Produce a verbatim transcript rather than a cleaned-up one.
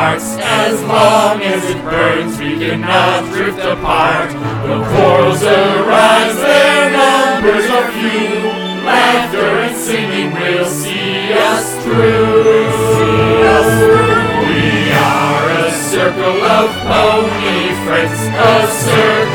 hearts. As long as it burns, we cannot drift apart. The quarrels arise, their numbers are few. Laughter and singing will see us through. See us through. We are a circle of pony friends, a circle